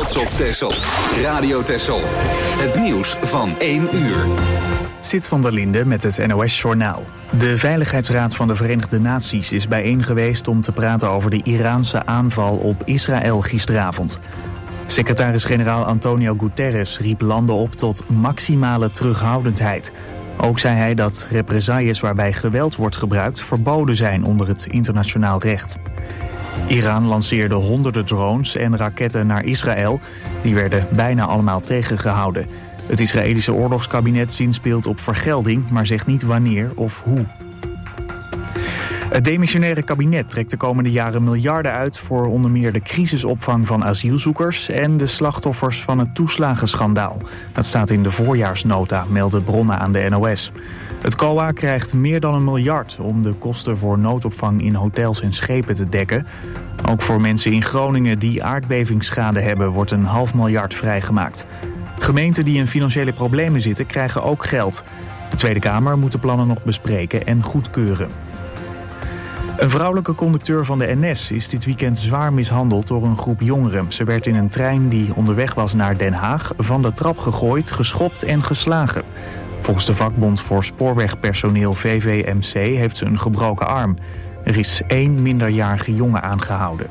trots op Texel. Radio Texel. Het nieuws van 1 uur. Sid van der Linde met het NOS-journaal. De Veiligheidsraad van de Verenigde Naties is bijeen geweest om te praten over de Iraanse aanval op Israël gisteravond. Secretaris-generaal Antonio Guterres riep landen op tot maximale terughoudendheid. Ook zei hij dat represailles waarbij geweld wordt gebruikt verboden zijn onder het internationaal recht. Iran lanceerde honderden drones en raketten naar Israël. Die werden bijna allemaal tegengehouden. Het Israëlische oorlogskabinet zinspeelt op vergelding, maar zegt niet wanneer of hoe. Het demissionaire kabinet trekt de komende jaren miljarden uit voor onder meer de crisisopvang van asielzoekers en de slachtoffers van het toeslagenschandaal. Dat staat in de voorjaarsnota, melden bronnen aan de NOS. Het COA krijgt meer dan 1 miljard om de kosten voor noodopvang in hotels en schepen te dekken. Ook voor mensen in Groningen die aardbevingsschade hebben wordt 0,5 miljard vrijgemaakt. Gemeenten die in financiële problemen zitten krijgen ook geld. De Tweede Kamer moet de plannen nog bespreken en goedkeuren. Een vrouwelijke conducteur van de NS is dit weekend zwaar mishandeld door een groep jongeren. Ze werd in een trein die onderweg was naar Den Haag van de trap gegooid, geschopt en geslagen. Volgens de vakbond voor spoorwegpersoneel VVMC heeft ze een gebroken arm. Er is 1 minderjarige jongen aangehouden.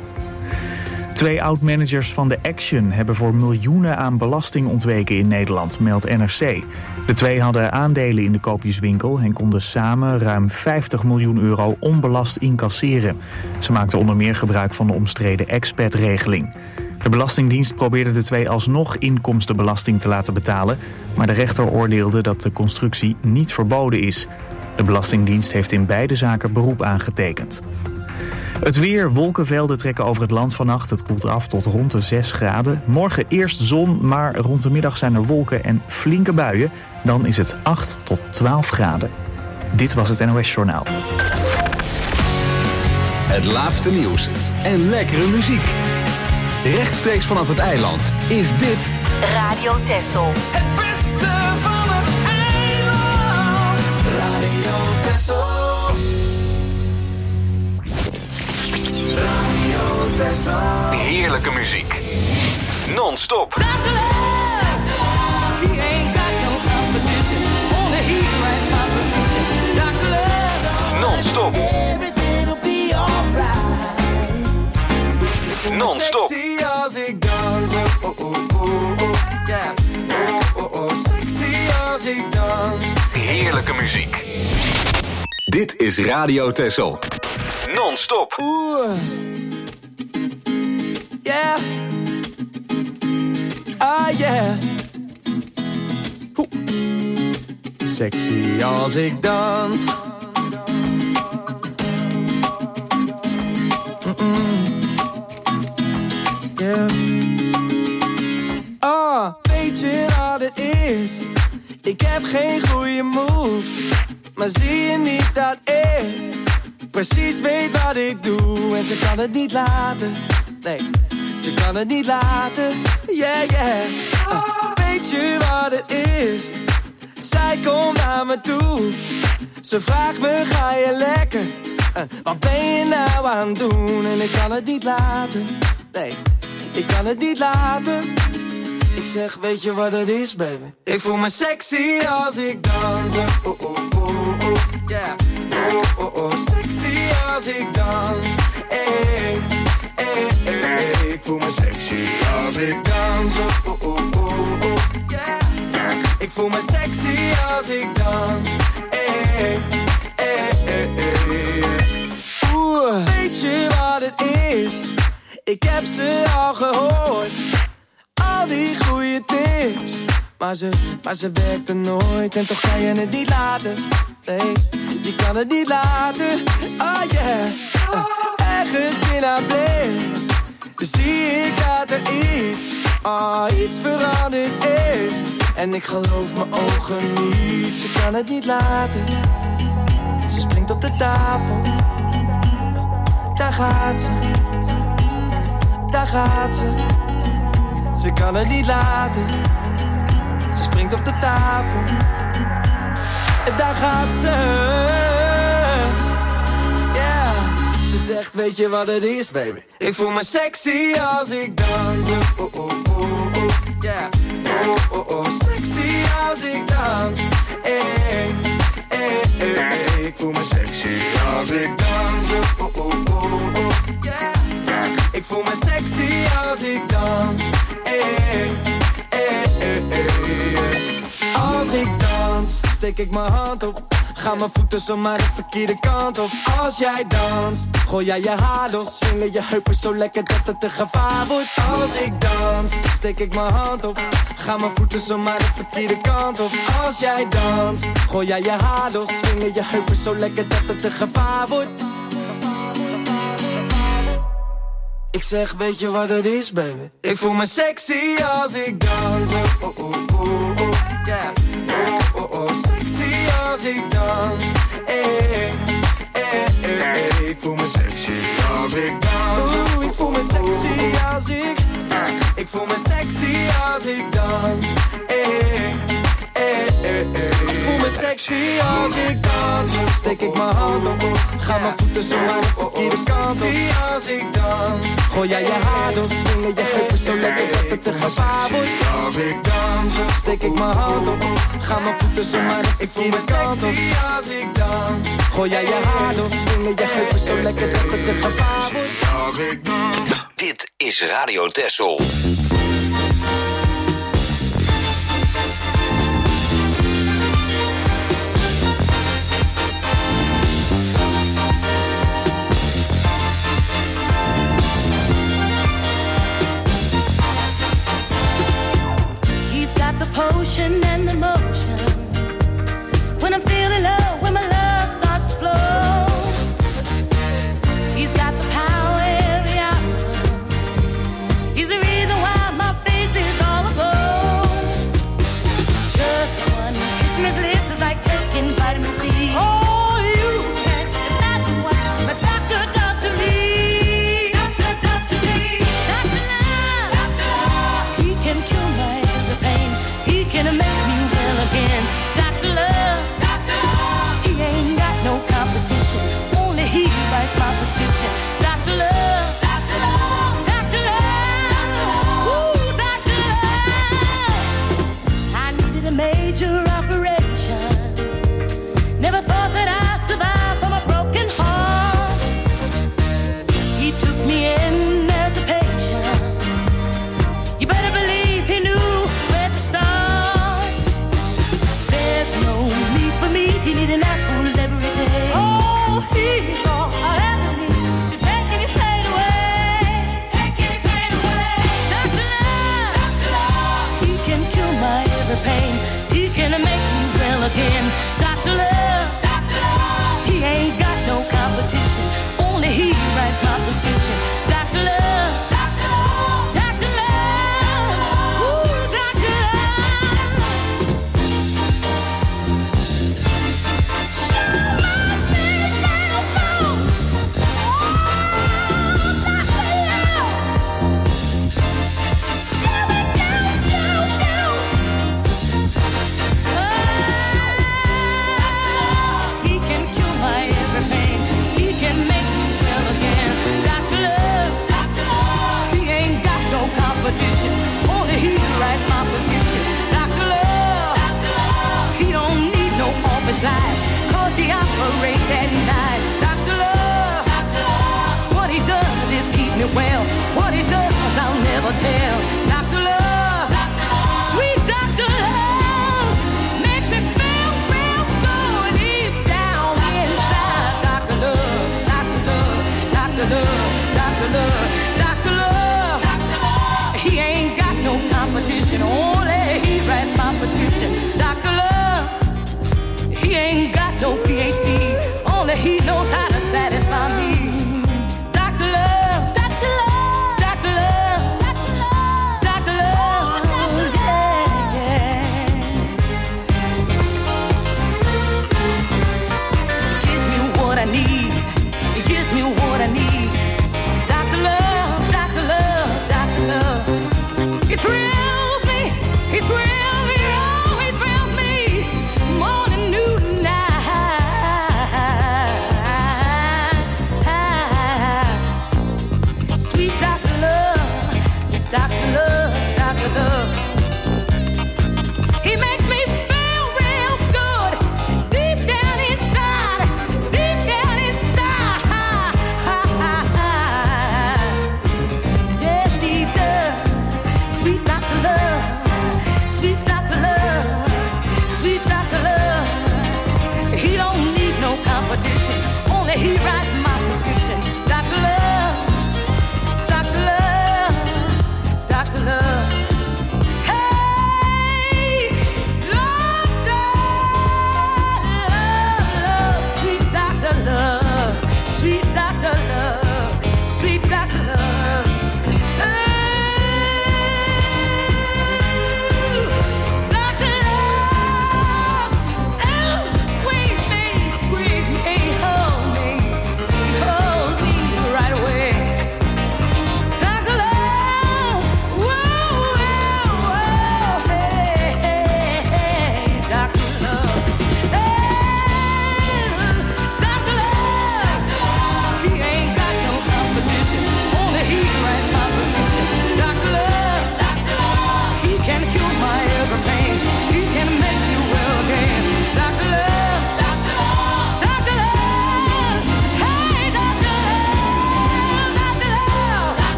2 oud-managers van de Action hebben voor miljoenen aan belasting ontweken in Nederland, meldt NRC. De 2 hadden aandelen in de koopjeswinkel en konden samen ruim 50 miljoen euro onbelast incasseren. Ze maakten onder meer gebruik van de omstreden expat-regeling. De Belastingdienst probeerde de 2 alsnog inkomstenbelasting te laten betalen, maar de rechter oordeelde dat de constructie niet verboden is. De Belastingdienst heeft in beide zaken beroep aangetekend. Het weer, wolkenvelden trekken over het land vannacht. Het koelt af tot rond de 6 graden. Morgen eerst zon, maar rond de middag zijn er wolken en flinke buien. Dan is het 8 tot 12 graden. Dit was het NOS Journaal. Het laatste nieuws en lekkere muziek. Rechtstreeks vanaf het eiland is dit Radio Texel. Het beste van het eiland. Radio Texel. heerlijke muziek. Non-stop. Non-stop. Non-stop. Sexy als ik dans. Oh, oh, oh, oh, yeah. Oh, oh, oh, sexy als ik dans. Heerlijke muziek. Dit is Radio Texel. Non-stop. Oeh. Yeah. Ah, yeah. Sexy als ik dans. Yeah. Oh, weet je wat het is? Ik heb geen goede moves, maar zie je niet dat ik precies weet wat ik doe? En ze kan het niet laten, nee, ze kan het niet laten, yeah, yeah. Weet je wat het is? Zij komt naar me toe, ze vraagt me, ga je lekker? Wat ben je nou aan het doen? En ik kan het niet laten, nee, ik kan het niet laten. Ik zeg, weet je wat het is, baby? Ik voel me sexy als ik dans. Oh, oh, oh, oh, yeah. Oh, oh, oh, sexy als ik dans. Hey, hey, hey, hey. Ik voel me sexy als ik dans. Oh, oh, oh, oh, yeah. Ik voel me sexy als ik dans. Hey, hey, hey, hey. Oeh, weet je wat het is? Ik heb ze al gehoord. Al die goede tips, maar ze werkt er nooit. En toch kan je het niet laten, nee, je kan het niet laten. Oh yeah, ergens in haar blik zie ik dat er iets veranderd is. En ik geloof mijn ogen niet, ze kan het niet laten. Ze springt op de tafel, daar gaat ze, daar gaat ze. Ze kan het niet laten. Ze springt op de tafel. En daar gaat ze. Yeah. Ze zegt, weet je wat het is, baby? Ik voel me sexy als ik dans. Oh, oh, oh, oh, yeah. Oh, oh, oh, sexy als ik dans. Ik voel me sexy als ik dans. Oh, oh, oh, oh, yeah. Ik voel me sexy als ik dans. Als ik dans, steek ik mijn hand op. Gaan mijn voeten zomaar de verkeerde kant op. Als jij danst, gooi jij je haar los. Swingen je heupen zo lekker dat het een gevaar wordt. Als ik dans, steek ik mijn hand op. Gaan mijn voeten zomaar de verkeerde kant op. Als jij danst, gooi jij je haar los. Swingen je heupen zo lekker dat het een gevaar wordt. Ik zeg, weet je wat het is, baby? Ik voel me sexy als ik dans. Oh, oh, oh, oh, yeah. Oh, oh, oh, sexy als ik dans. Ik voel me sexy als ik dans. Ik voel me sexy als ik. Ik voel me sexy als ik dans. Ik voel me sexy als ik dans. Steek ik mijn hand op. Ga mijn voeten zomaar de verkeerde kant op. Sexy als ik dans. Gooi jij je haar door. Swingen je heupen zo lekker dat het een gevaar wordt. Als ik dans. Steek ik mijn hand op. Ga mijn voeten zomaar de verkeerde kant op. Sexy als ik dans. Gooi jij je haar door. Swingen je heupen zo lekker dat het een gevaar wordt. Als ik dans. Dit is Radio Texel. Potion and emotion. When I'm feeling low, when my love starts to flow, he's got the power every hour. He's the reason why my face is all aglow. Just one kiss from his lips is like taking vitamin C. Oh, you can't imagine what my doctor does to me. Doctor does to me. Doctor Love. Doctor Love. He can cure my every pain. He can make me well again. Dr. Love, Dr. Love. He ain't got no competition. Only he writes my prescription. Dr. Love, Dr. Love, Dr. Love. Ooh, Dr. Love. I needed a major operation. Never thought that I'd survive from a broken heart. He took me in as a patient. You better believe he knew where to start. There's no need for me to need an apple every day. Oh, he's all I ever need to take any pain away. Take any pain away. Dr. Love, Dr. Love. He can cure my every pain. He can make me well again. Dr. Love, Dr. Love. He ain't got no competition. Only he writes my prescription. Dr. Love, Dr. Love, Dr. Love. Ooh, Dr. Love. Show my face now, go. Oh, Dr. Love. Scary, down, down, down. He can cure my every pain. He can make me well again. Dr. Love, Dr. Love. He ain't got no competition. Only he writes my prescription. Dr. Love, Dr. Love. He don't need no office light, 'cause he operates at night. Dr. Love, Dr. Love. What he does is keep me well. What he does, I'll never tell. Dr. Love, Dr. Love. Sweet Dr. Love. Makes me feel real good deep down inside. Dr. Love, Dr. Love, Dr. Love, Dr. Love, Dr. Love, Dr. Love. He ain't got no competition. Only he writes my prescription. Dr. Love. He ain't got no PhD. Only he knows how to satisfy me. Dr. Love, Dr. Love, Dr. Love, Dr. Love.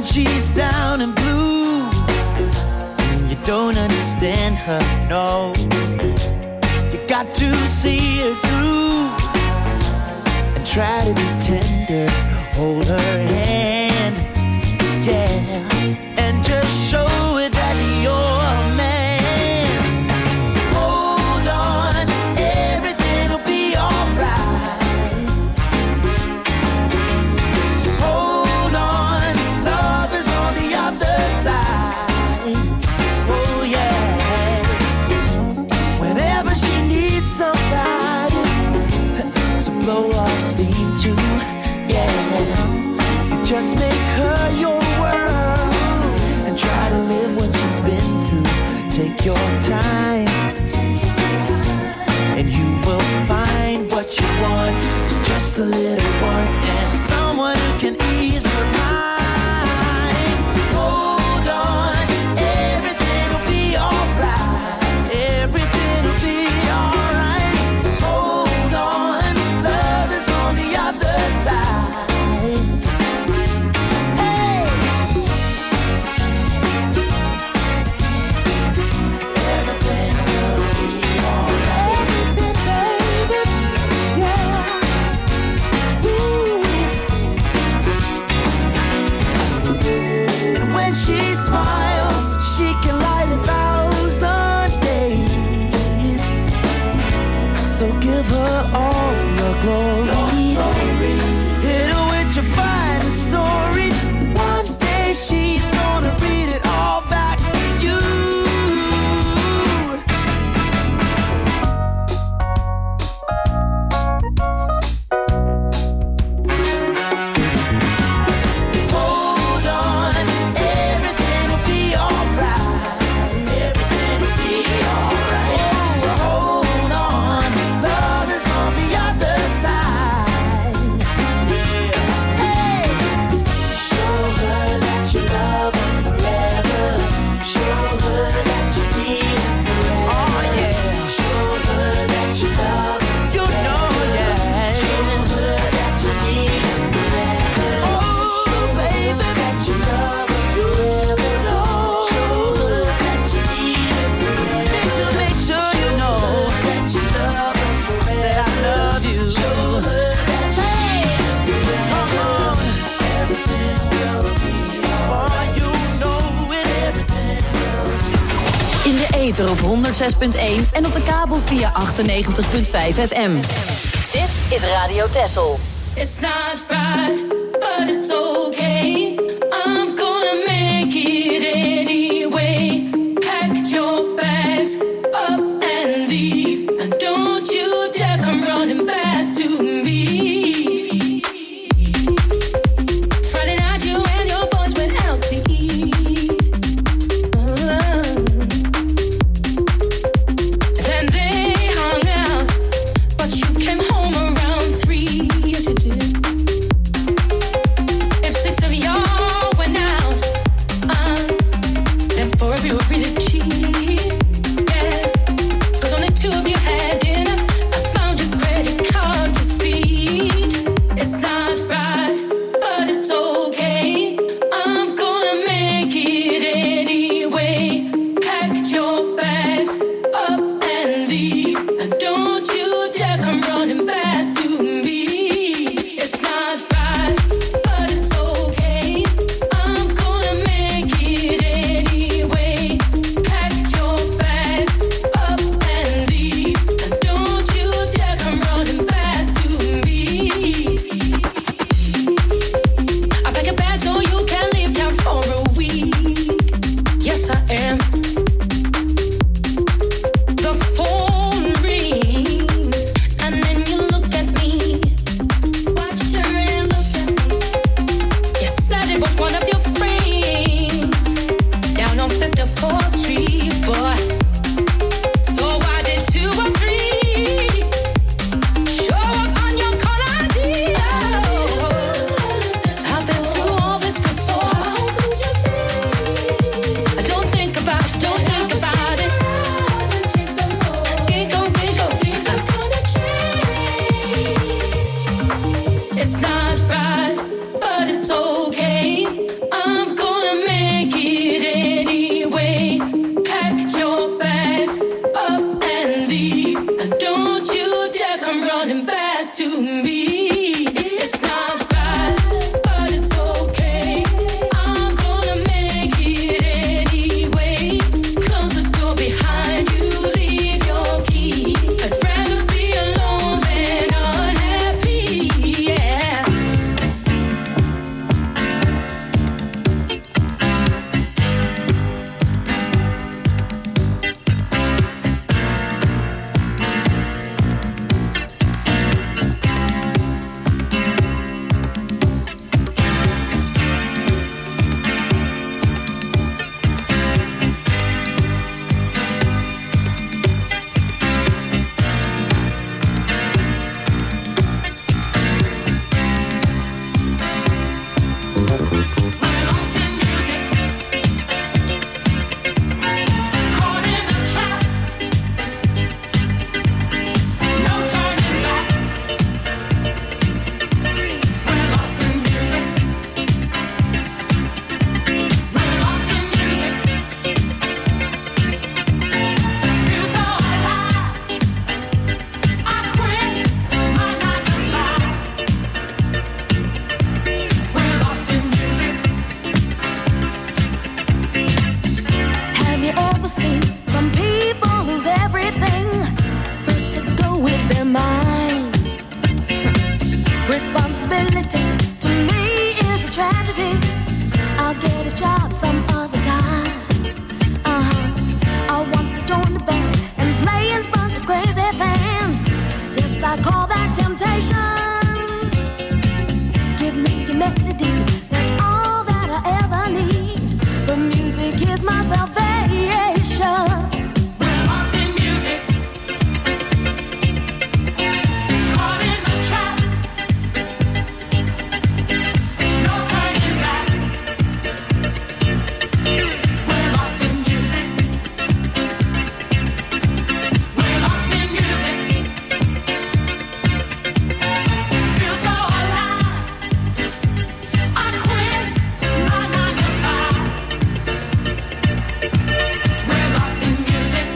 she's down and blue, and you don't understand her, no. You got to see her through and try to be tender, hold her hand, yeah, and just show her that you're a man. Hold on, everything'll be alright. Hold on, love is on the other side. Oh yeah. Whenever she needs somebody to blow off steam to, yeah, you just make her your world and try to live what she's been through. Take your time, and you will find what she wants. It's just a little warmth and someone who can ease her mind. Hold on, everything'll be alright. Everything'll be alright. Hold on, love is on the other side. Hey! Everything will be alright. Everything, baby, yeah. Ooh. And when she smiles, she can light 1,000 days. So give her all your glory. Hit her with your finest story. One day she's gonna read it all back to you. Hold on, everything'll be alright. Everything'll be alright. Oh, hold on, love is on the other side. Yeah. Hey, show her that you love her forever. Show her that you need her forever. Oh yeah. Show her that you love her. You know, yeah. Show her that you need her forever. Oh, baby, that you love her forever. No. Show her that you need her forever. Need to make sure you know that you love her forever. That I love you. Show her that you need her forever. Come on. Everything will be alright. You know it. Everything will be. In de ether op 106.1 en op de kabel via 98.5 FM. Dit is Radio Texel. It's not right, but it's okay. I'm gonna make it anyway. Pack your bags up and leave, and don't you dare come running back to me. Friday night, you and your boys went out to eat. Then they hung out, but you came home around 3. Yes, you did. If 6 vanity. I'll get a job some other time. I want to join the band and play in front of crazy fans. Yes, I call that temptation. Give me your melody, that's all that I ever need. The music is my salvation. We're lost in music, caught in the trap. No turning back. We're lost in music. We're lost in music. Feel so alive. I quit my 9 to 5. We're lost in music.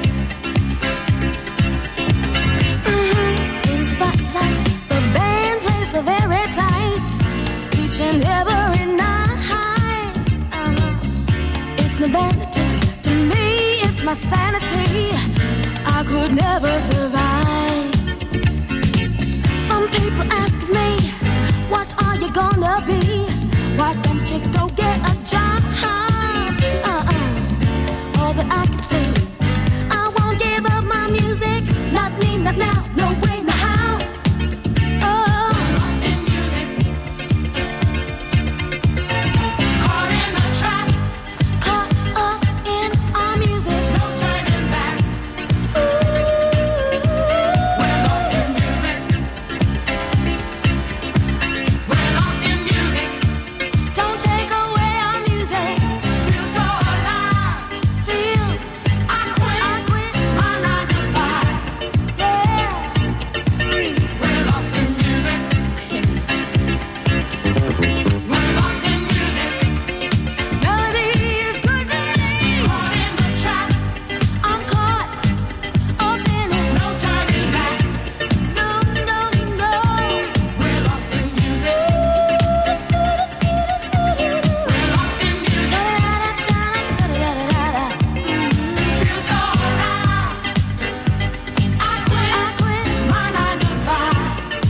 In spotlight, the band plays so very tight. Each and every night. It's no vanity. To me, it's my sanity. I could never survive. Some people ask me, what are you gonna be? Why don't you go get a job? All that I can say, I won't give up my music. Not me, not now, no way, no how. Oh, Lost in music, caught in the trap. caught up in our music. No turning back. We're lost in music. We're lost in music. Don't take away our music. Feel so alive. Feel I quit my 9 to 5. yeah. We're lost in music. We're lost in music. Melody is good to me. Caught in the trap. I'm caught up in it. No turning back. No, no, no. We're lost in music. We're lost in music. Da-da-da-da-da-da-da-da-da. Feel so alive. I quit my 9 to 5.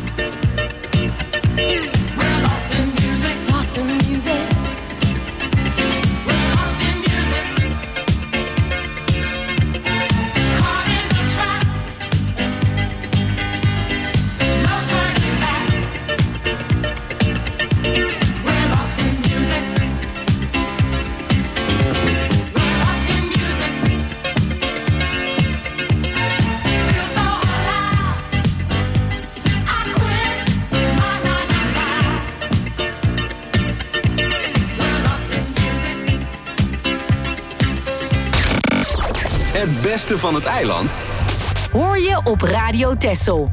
We're lost in music. Lost in music. We're lost in music. Caught in the trap. No turning back. We're lost in music. We're lost in music. Feel so alive. I quit my 9 to 5. We're lost in music. Het beste van het eiland Hoor je op Radio Texel.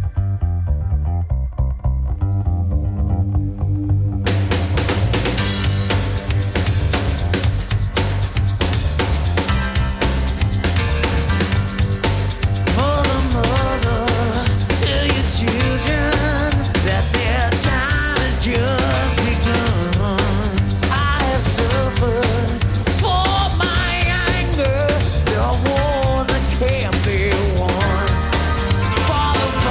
Mother, mother, tell your children that their time has just begun. I have suffered for my anger. There are wars that can't be won. Father,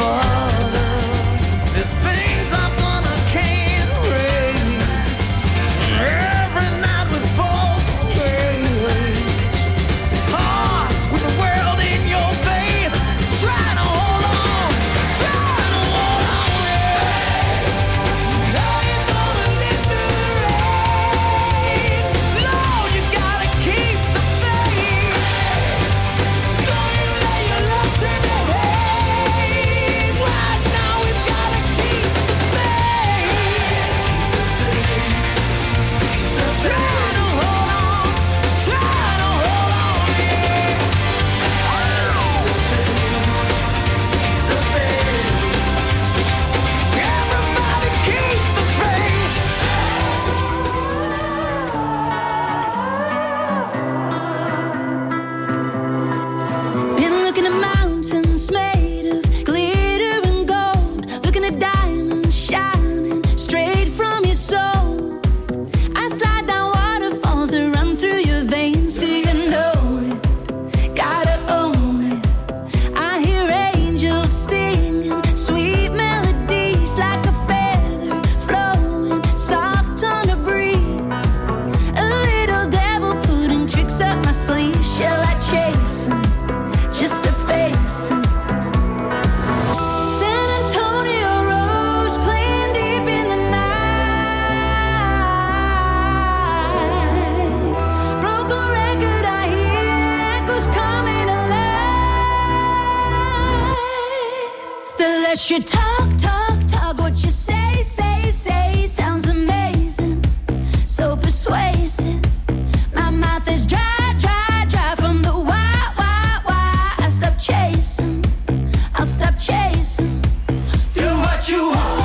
You talk, talk, talk. What you say, say, say sounds amazing, so persuasive. My mouth is dry, dry, dry from the why, why. I stop chasing, I'll stop chasing. Do what you want.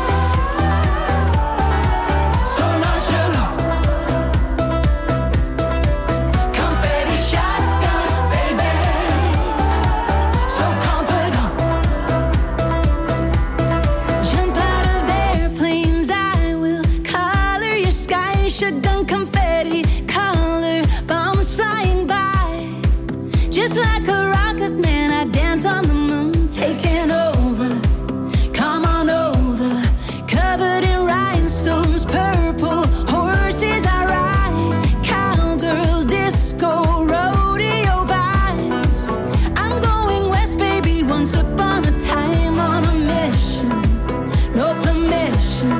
Just like a rocket man, I dance on the moon, taking over. Come on over, covered in rhinestones, purple horses I ride, cowgirl, disco, rodeo vibes. I'm going west, baby, once upon a time on a mission, no permission.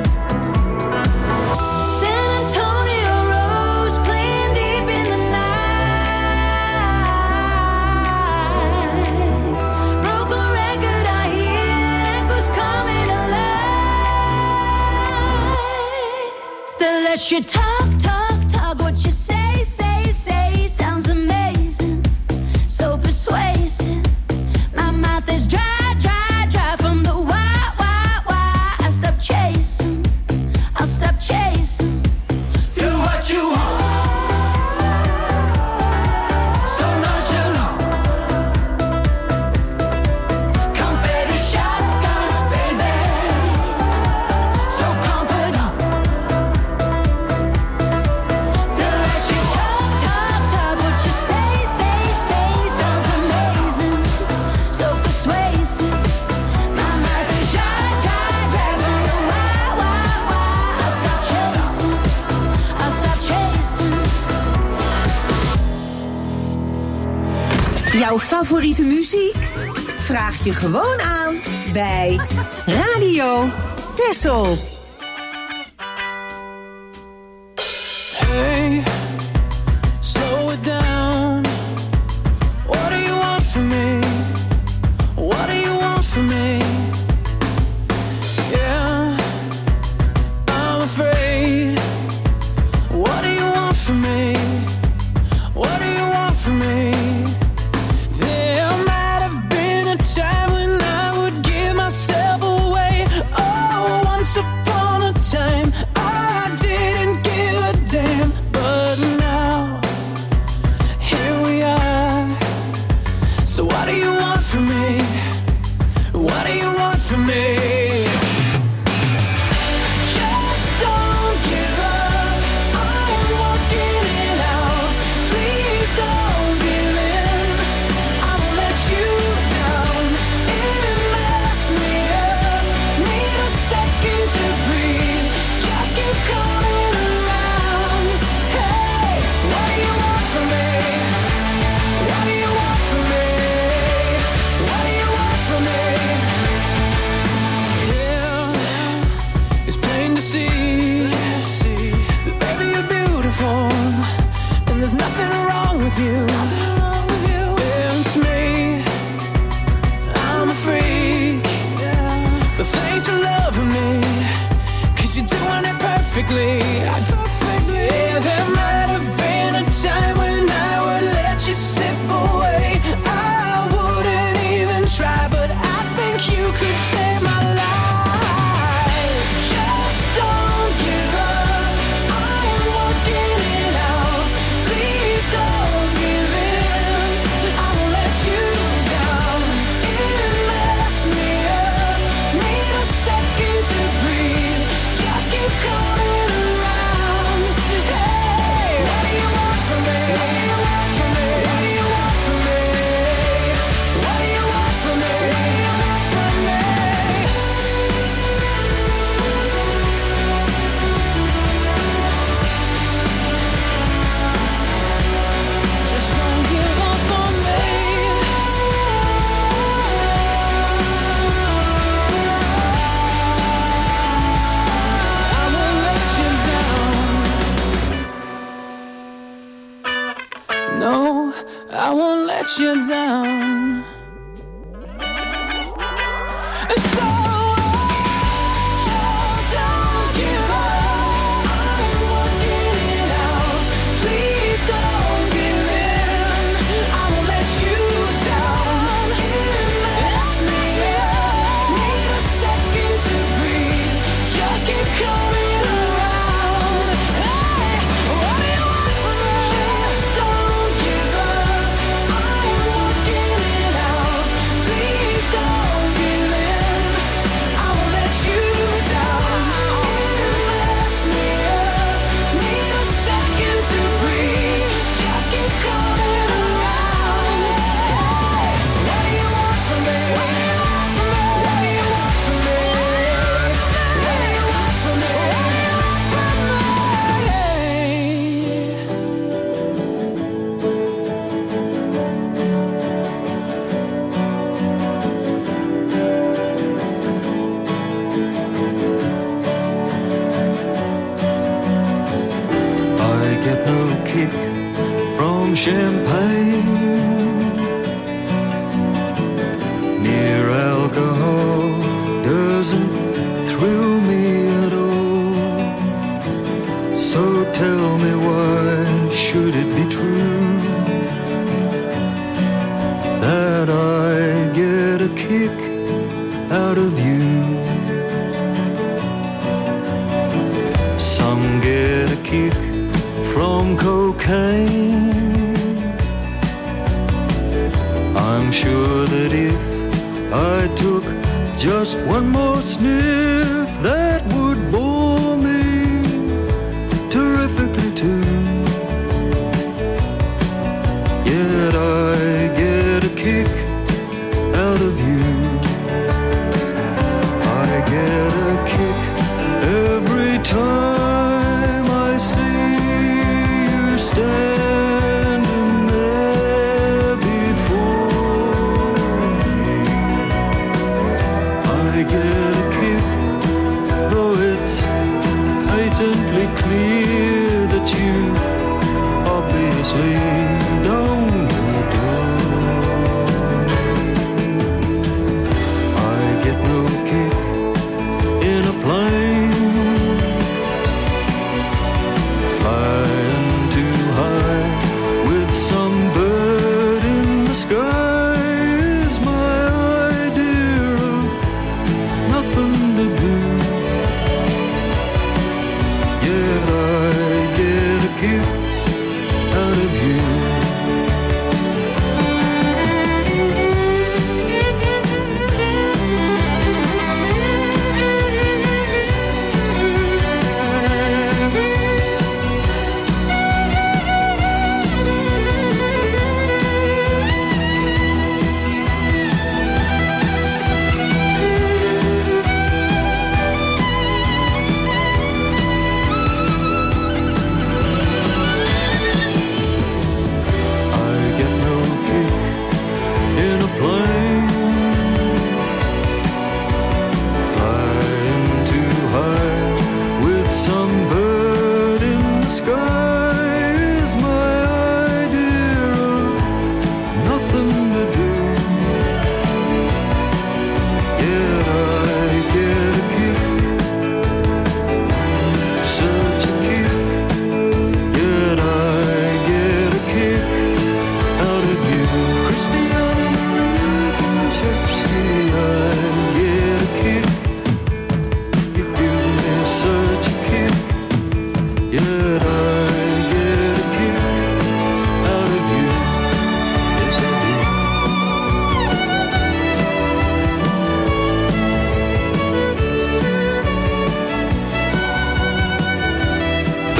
San Antonio Rose playing deep in the night. Let you talk, talk, talk. What you say, say, say sounds amazing, so persuasive. My mouth is dry, dry, dry from the why. I stop chasing, I'll stop chasing. Do what you want. So nonchalant. Confetti shotgun, baby. So confident. Jouw favoriete muziek? Vraag je gewoon aan bij Radio Texel. Hey, slow it down. What do you want from me? What do you want from me? Yeah, I'm afraid. What do you want from me? What do you want from me? Mess perfectly. Yeah, there might have been a time when I would let you slip away. I wouldn't even try, but I think you could save my life. Just don't give up. I am working it out. Please don't give in. I won't let you down. It messed me up. Need a second to breathe. Just keep coming around. Hey, what do you want from me? What do you want from me? What do you want from me? What do you want from me? What do you want from me? Just don't give up on me. I won't let you down. No, I won't let you down. So just don't give up. I'm working it out. Please don't give in. I won't let you down. It messes me up. Need a second to breathe. Just keep coming around. Hey, what do you want from me? Just don't give up. I'm working it out. Please don't give in. I won't let you down. It messes me up. Need a second to breathe. Just keep coming around. Hey, what do you want from me? What do you want from me? What do you want from me? What do you want from me? What do you want from me? I get no kick from champagne. Mere alcohol doesn't thrill me at all. So tell me, why should it be true that I get a kick out of you? Some get a kick from cocaine. I'm sure that if I took just one more sniff, that would bore me terrifically too. Yet I get a kick out of you. I get a kick every time I see you standing there before me. I get a kick, though it's patently clear that you obviously don't adore. I get no kick in a plane, flying too high with some bird in the sky is my idea of nothing to do. Yet I get a kick out of you.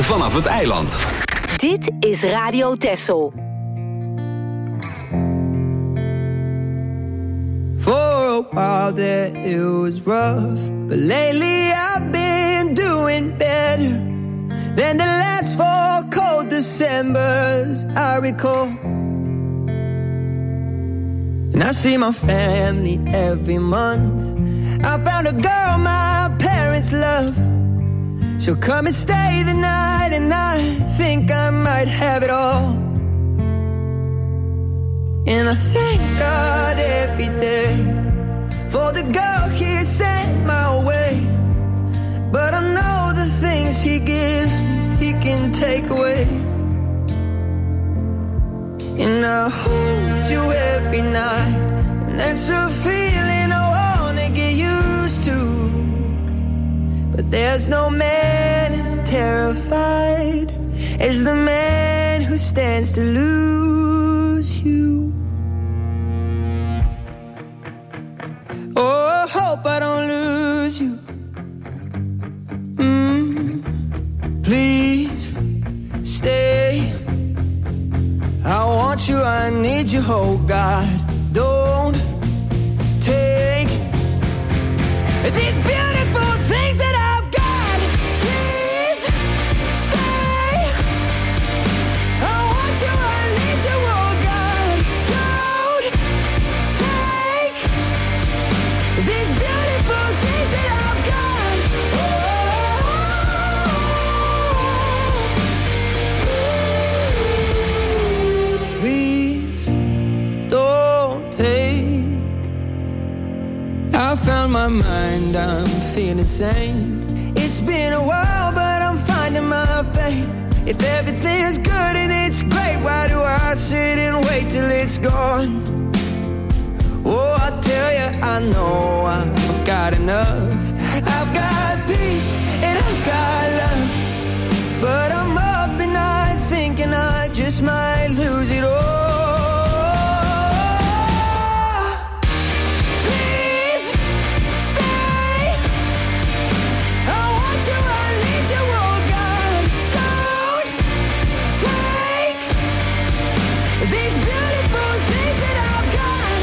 vanaf het eiland. Dit is Radio Texel. For a while there it was rough, but lately I've been doing better than the last 4 cold Decembers I recall. And I see my family every month. I found a girl my parents love. She'll come and stay the night, and I think I might have it all. And I thank God every day for the girl He sent my way. But I know the things He gives me, He can take away. And I hold you every night, and that's a feeling I wanna get used to. But there's no man as terrified as the man who stands to lose you. Oh, I hope I don't lose you. Please stay. I want you, I need you, oh God. Don't take these beautiful things that I've got. Please stay. I want you, I need you, oh God. Don't take these beautiful things that I've got. Please don't take. I found my mind, I'm feeling sane. It's been a while, but I'm finding my faith. If everything's good and it's great, why do I sit and wait till it's gone? Oh, I tell you, I know I've got enough. I've got peace and I've got love. But I'm up and I'm thinking I just might lose it all. Please stay. I want you, I need you, oh God. Don't take these beautiful things that I've got.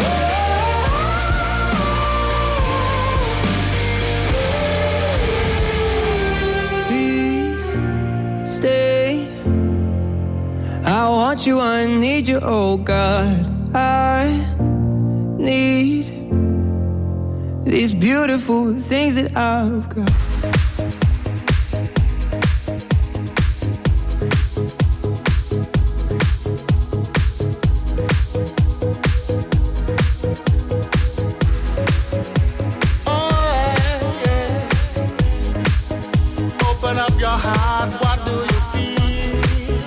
Please stay. I want you, I need you, oh God. I need these beautiful things that I've got. Open up your heart, what do you feel?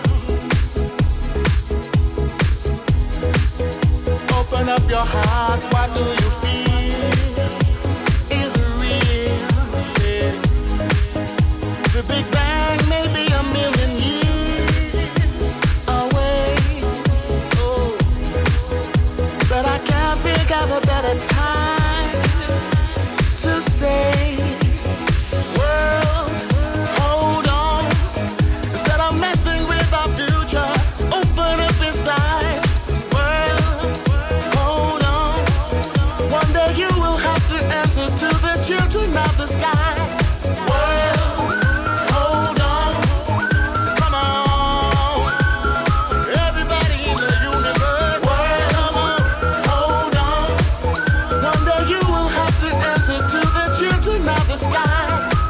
Open up your heart, what do you feel? Is it real? Yeah. The Big Bang may be a million years away. Oh, but I can't think of a better time to say, world, hold on. Instead of messing with our future, open up inside. World, hold on. One day you will have to answer to the children of the sky. World, hold on. Come on. Everybody in the universe. World, come on. Hold on. One day you will have to answer to the children of the sky.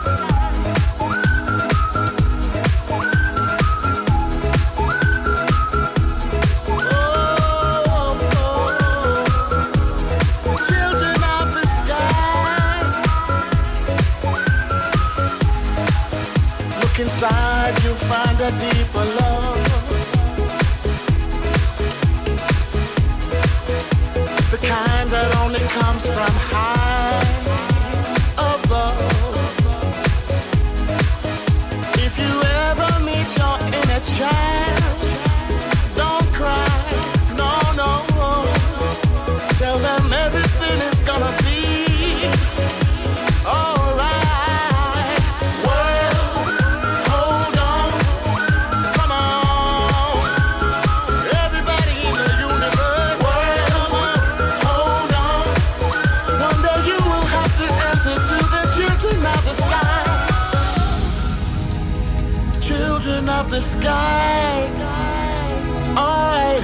Children of the sky. Look inside, you find a deeper love. The kind that only comes from high above. If you ever meet your inner child, don't cry, no, no. Tell them everything is gonna be alright. World, hold on. of the sky. I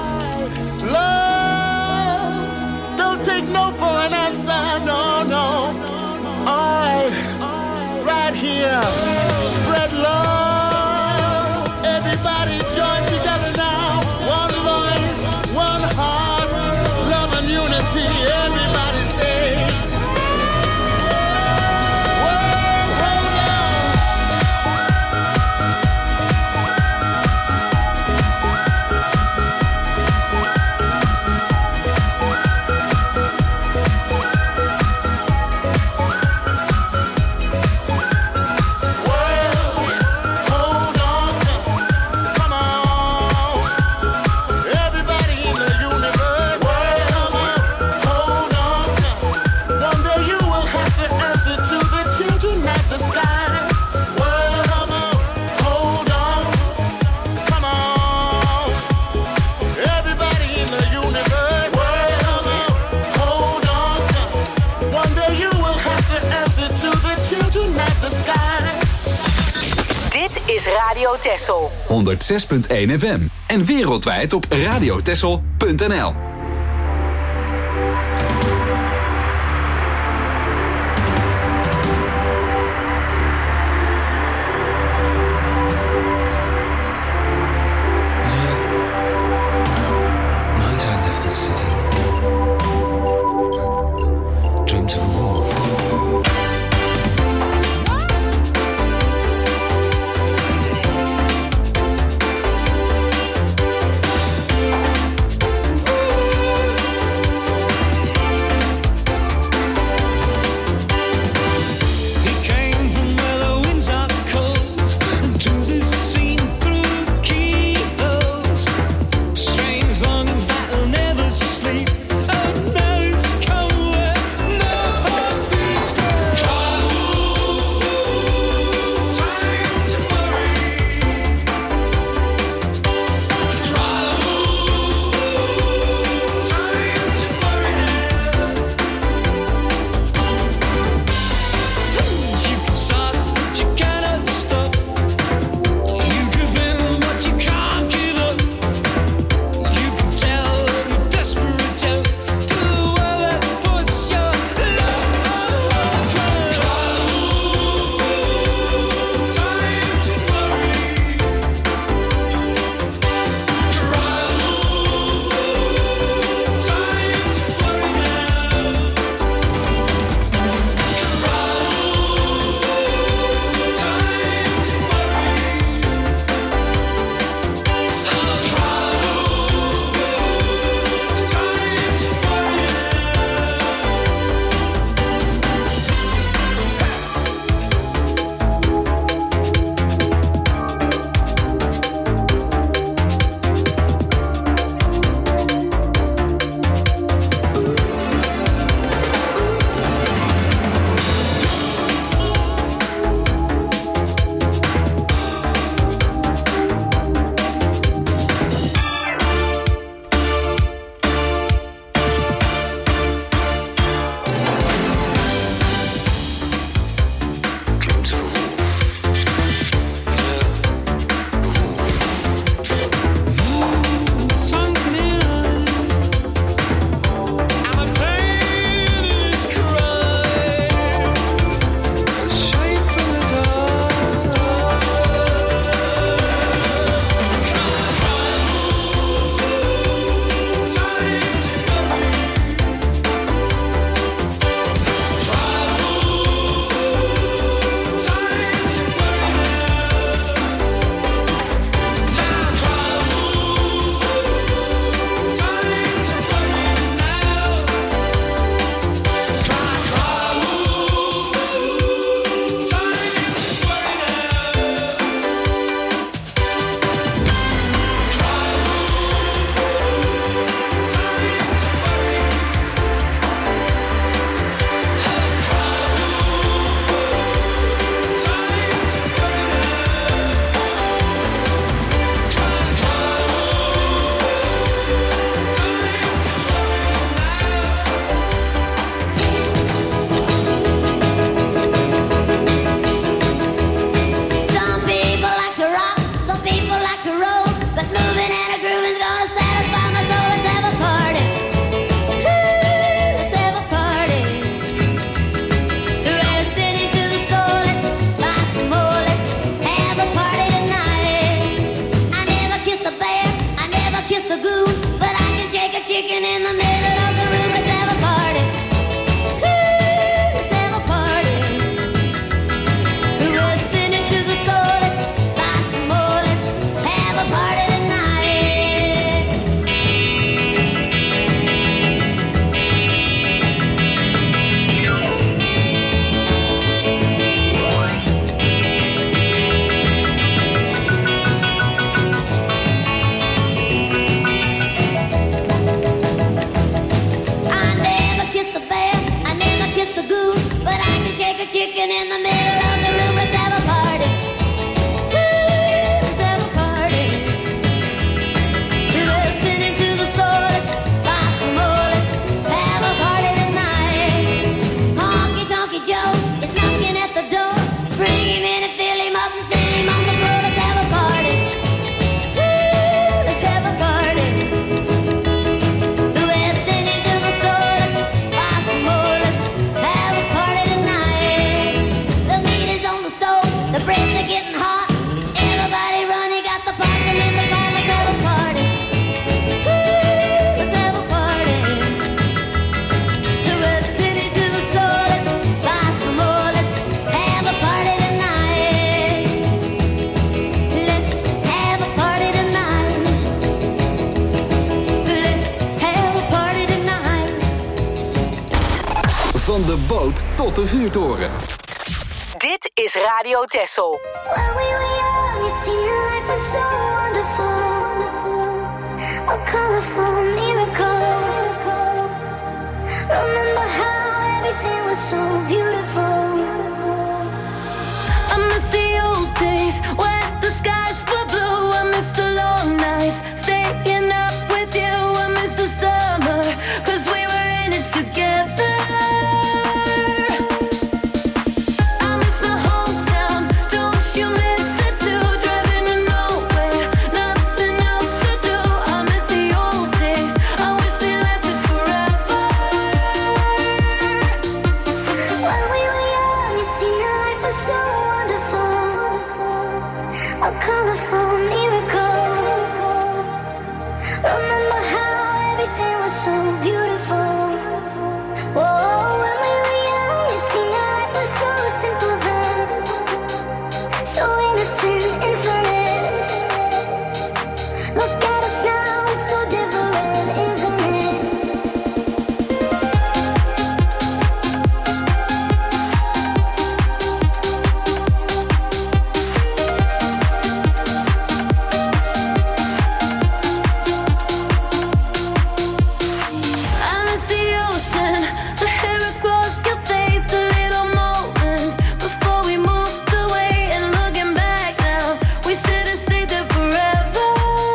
love. Don't take no for an answer, no, no. I right here spread love. Everybody join together now. One voice, one heart, love and unity. Everybody say. Is Radio Texel 106.1 FM en wereldwijd op radiotexel.nl. Ooh. boot tot de vuurtoren. Dit is Radio Texel. When we were young, it seemed that life was so wonderful. A colorful miracle. Remember how everything was so beautiful. I miss the old days when the skies were blue. I miss the long nights staying up with you. I miss the summer, 'cause we were in it together. I miss my hometown, don't you miss it too? Driving to nowhere, nothing else to do. I miss the old days, I wish they lasted forever. When we were young, it seemed that life was so wonderful. A colorful miracle. Remember how everything was so beautiful. Whoa, when we were young, it seemed that life was so simple then. So innocent, infinite. Look at us now, it's so different, isn't it? I miss the ocean, the hair across your face, the little moments before we moved away. And looking back now, we should have stayed there forever.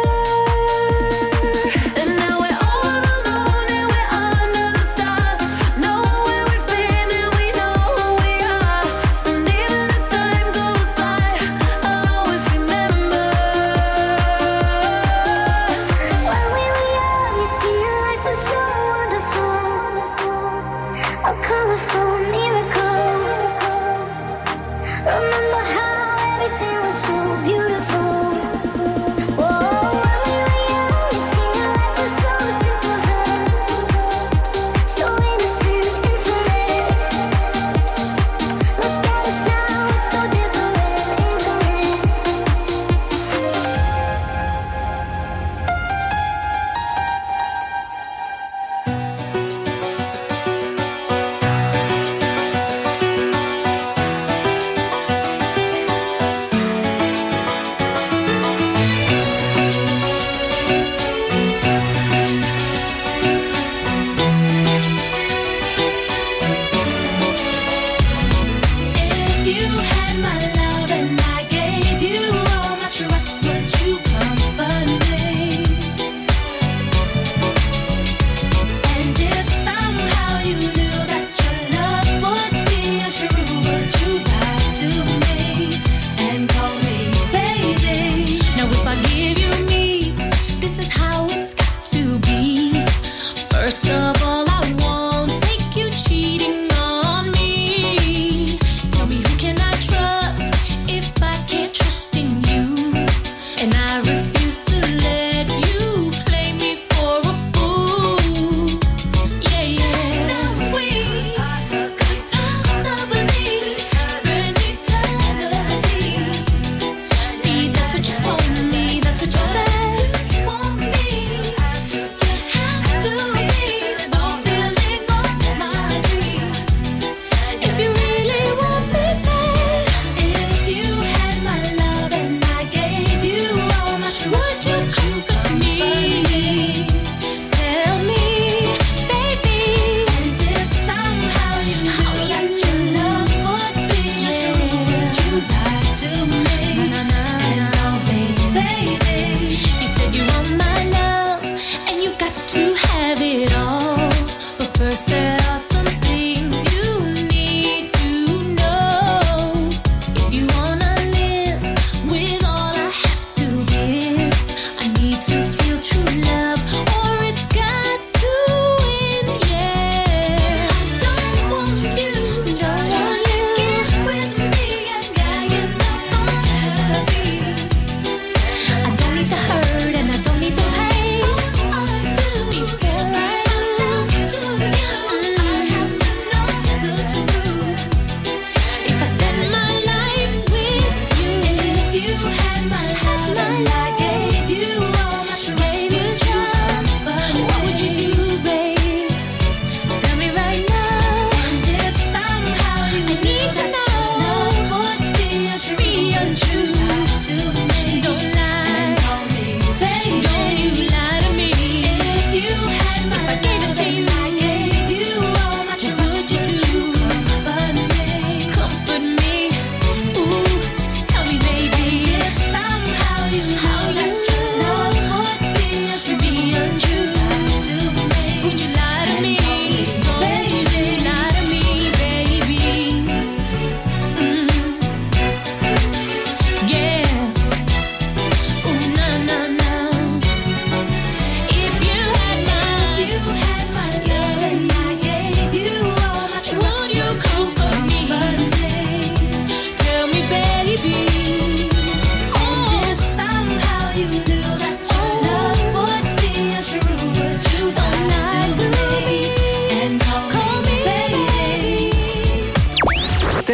And now we're over the moon and we're under the stars. Know where we've been and we know who we are. And even as time goes by, I'll always remember. When we were young, it seemed that life was so wonderful. A colorful miracle. Remember how everything was so beautiful. Whoa, when we were young, it seemed that life was so simple then. So innocent, infinite. Look at us now, it's so different, isn't it? If you had my love and I gave you all my trust, would you comfort me? And if somehow you knew that your love would be untrue, would you lie to me and call me baby? Now if I give you me, this is how it's got to be. First of all, I won't take you cheating on me. Tell me, who can I trust?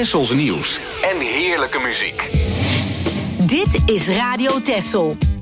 Tessels nieuws en heerlijke muziek. Dit is Radio Tessel.